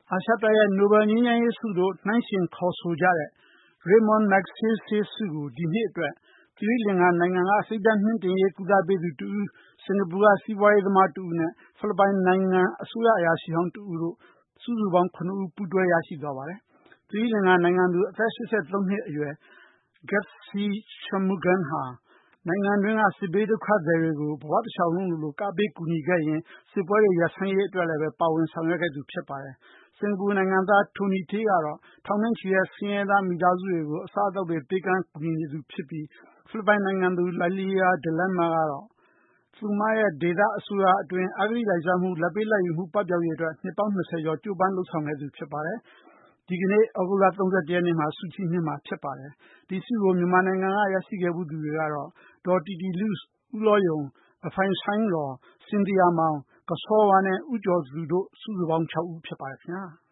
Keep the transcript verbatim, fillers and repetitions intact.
အာရှတိုက်ရဲ့ နိုဘယ်ငြိမ်းချမ်းရေးဆုလို့ နှိုင်းယှဉ်ခေါ်ဆိုကြတဲ့ Raymond Magsaysay ဆုကို ဒီနှစ်အတွက် သီရိလင်္ကာနိုင်ငံက စိတ်ဓာတ်မြှင့်တင်ရေး ကုသပေးသူတဦး၊ စင်ကာပူက စီးပွားရေးသမားတဦးနဲ့ ဖိလစ်ပိုင်နိုင်ငံ အစိုးရအရာရှိဟောင်းတဦးတို့ စုစုပေါင်း ၇ ဦး ပူးတွဲရရှိသွားပါတယ်။ သီရိလင်္ကာနိုင်ငံသူ အသက် ၈၃ နှစ်အရွယ် Gapsy Shanmugam ဟာ နိုင်ငံတွင်းက စစ်ဘေးဒုက္ခသည်တွေကို ဘဝတလျှောက်လုံးလိုလို ကပေး ကူညီခဲ့ရင်း စစ်ပွဲတွေ ရပ်ဆိုင်းရေးအတွက်လည်း ပါဝင်ဆောင်ရွက်ခဲ့သူ ဖြစ်ပါတယ်။ စင်ကာပူနိုင်ငံသား Tony Tay ကတော့ ထောင်နဲ့ချီတဲ့ ဆင်းရဲသားမိသားစုတွေကို အစားအသောက်တွေ ပေးကမ်းကူညီနေသူဖြစ်ပြီး ဖိလစ်ပိုင်နိုင်ငံသူ Lilia De Lima ကတော့ သူမရဲ့ ဒေသအစိုးရအတွင်း အဂတိလိုက်စားမှု၊ လာဘ်ပေးလာဘ်ယူမှု ပပျောက်ရေးအတွက် နှစ်ပေါင်း ၂၀ ကျော် ကြိုးပမ်းလုပ်ဆောင်ခဲ့သူ ဖြစ်ပါတယ်။ ဒီကနေ့ သြဂုတ်လ ၃၁ ရက်နေ့မှာ ဆုချီးမြှင့်မှာ ဖြစ်ပါတယ်။ ဒီဆုကို မြန်မာနိုင်ငံက ရရှိခဲ့ဖူးသူတွေကတော့ ဒေါ်တီတီလုစ်၊ ဦးလောယုံ၊ အဖိုင်ဆိုင်းရော်၊ စင်သီယာမောင်၊ ကစောဝါနဲ့ ဦးကျော်သူတို့ စုစုပေါင်း ၆ ဦး ဖြစ်ပါတယ်ခင်ဗျာ။